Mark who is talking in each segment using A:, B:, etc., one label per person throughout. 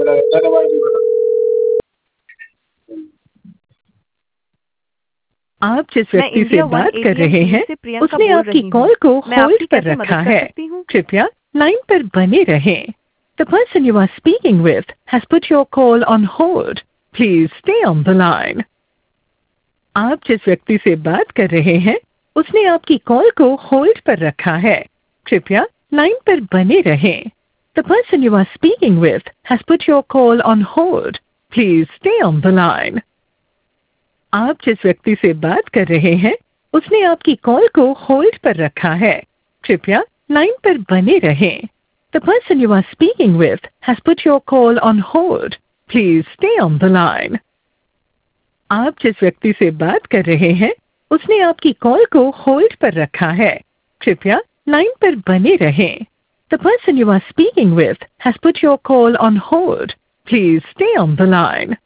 A: आप जिस
B: मैं
A: व्यक्ति से
B: इंडिया वन
A: बात कर
B: एटीएम
A: रहे
B: टीम
A: हैं
B: से प्रियंका
A: उसने
B: बोल
A: आपकी
B: रही हूँ।
A: कॉल को
B: मैं
A: होल्ड
B: आपकी
A: पर
B: कैसे
A: रखा
B: मदद कर
A: है।
B: सकती हूँ?
A: कृपया लाइन पर बने रहें। The person you are speaking with has put your call on hold. Please stay on the line. आप जिस व्यक्ति से बात कर रहे हैं उसने आपकी कॉल को होल्ड पर रखा है। कृपया लाइन पर बने रहें। The person you are speaking with has put your call on hold. Please stay on the line. आप जिस व्यक्ति से बात कर रहे हैं उसने आपकी कॉल को होल्ड पर रखा है। कृपया लाइन पर बने रहें। The person you are speaking with has put your call on hold. Please stay on the line. आप जिस व्यक्ति से बात कर रहे हैं उसने आपकी कॉल को होल्ड पर रखा है। कृपया लाइन पर बने रहें। The person you are speaking with has put your call on hold. Please stay on the line.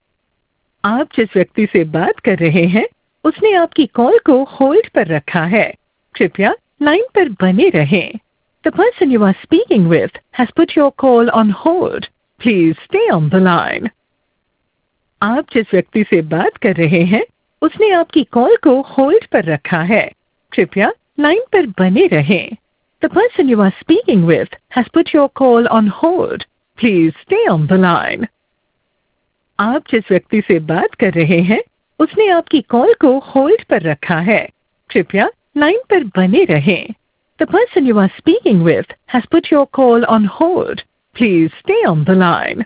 A: आप जिस व्यक्ति से बात कर रहे हैं उसने आपकी कॉल को होल्ड पर रखा है। कृपया लाइन पर बने रहें। The person you are speaking with has put your call on hold. Please stay on the line. आप जिस व्यक्ति से बात कर रहे हैं उसने आपकी कॉल को होल्ड पर रखा है। कृपया लाइन पर बने रहें। The person you are speaking with has put your call on hold. Please stay on the line. आप जिस व्यक्ति से बात कर रहे हैं उसने आपकी कॉल को होल्ड पर रखा है। कृपया लाइन पर बने रहें। The person you are speaking with has put your call on hold. Please stay on the line.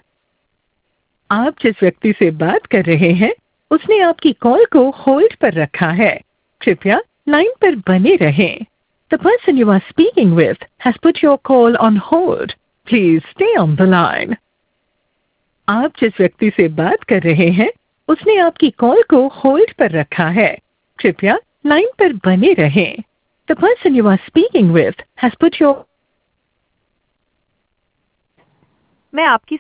A: आप जिस व्यक्ति से बात कर रहे हैं उसने आपकी कॉल को होल्ड पर रखा है। कृपया लाइन पर बने रहें। The person you are speaking with has put your call on hold. Please stay on the line. आप जिस व्यक्ति से बात कर रहे हैं उसने आपकी कॉल को होल्ड पर रखा है। कृपया लाइन पर बने रहें। The person you are speaking with has put your
B: मैं आपकी